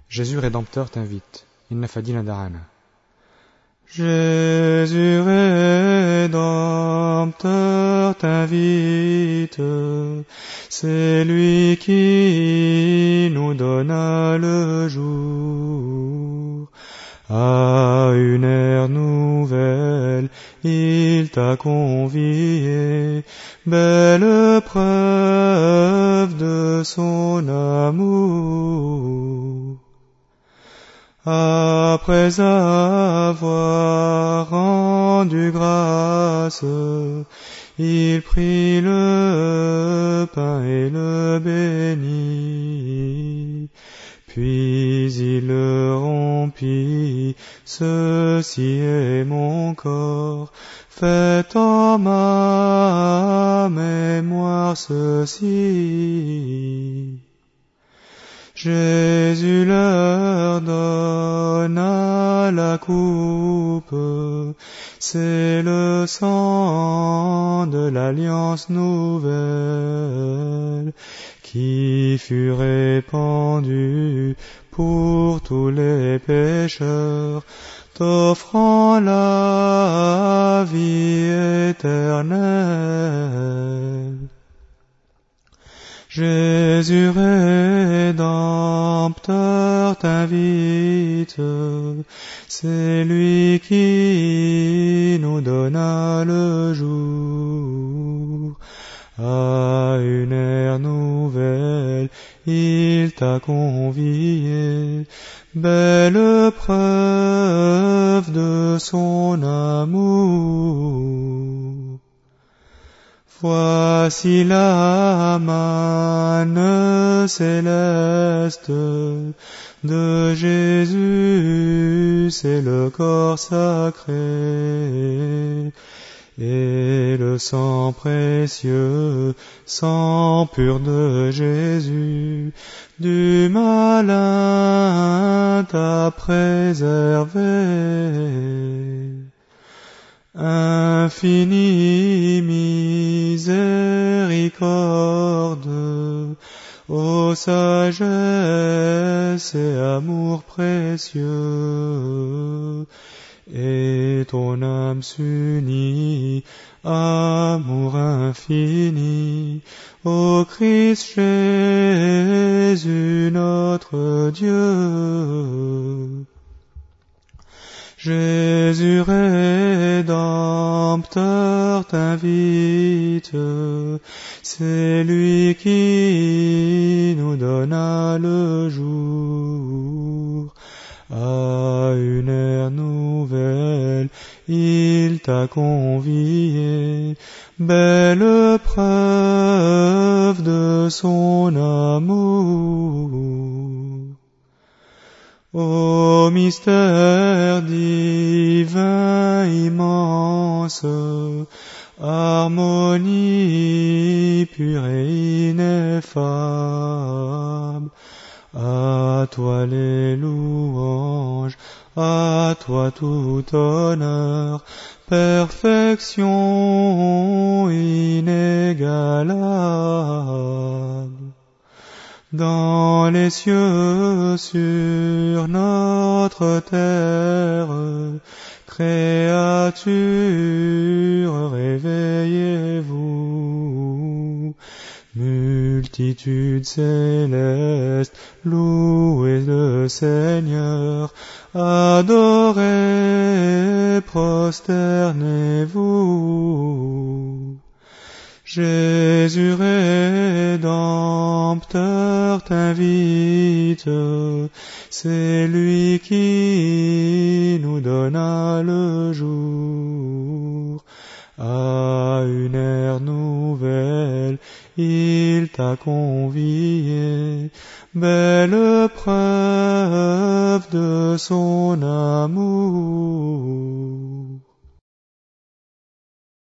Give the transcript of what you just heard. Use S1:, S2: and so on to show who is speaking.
S1: Jésus Rédempteur t'invite. Inna fadina darana.
S2: Jésus Rédempteur t'invite, c'est lui qui nous donna le jour. À une ère nouvelle, il t'a convié, belle preuve de son amour. Après avoir rendu grâce, il prit le pain et le bénit, puis il le rompit. Ceci est mon corps, faites en ma mémoire ceci. Jésus leur donna la coupe, c'est le sang de l'alliance nouvelle qui fut répandu pour tous les pécheurs, t'offrant la vie éternelle. Jésus Rédempteur t'invite, c'est lui qui nous donna le jour. À une ère nouvelle, il t'a convié, belle preuve de son amour. Voici la manne céleste de Jésus, c'est le corps sacré, et le sang précieux, sang pur de Jésus, du malin t'a préservé. Infinie miséricorde, ô sagesse et amour précieux, et ton âme s'unit, amour infini, ô Christ Jésus notre Dieu. Jésus Rédempteur t'invite, c'est lui qui nous donna le jour. À une ère nouvelle, il t'a convié, belle preuve de son amour. Ô mystère divin immense, harmonie pure et ineffable, à toi les louanges, à toi tout honneur, perfection inégalable. Dans les cieux, sur notre terre, créatures, réveillez-vous. Multitude céleste, louez le Seigneur, adorez, prosternez-vous. Jésus Rédempteur t'invite, c'est lui qui nous donna le jour. À une ère nouvelle, il t'a convié, belle preuve de son amour.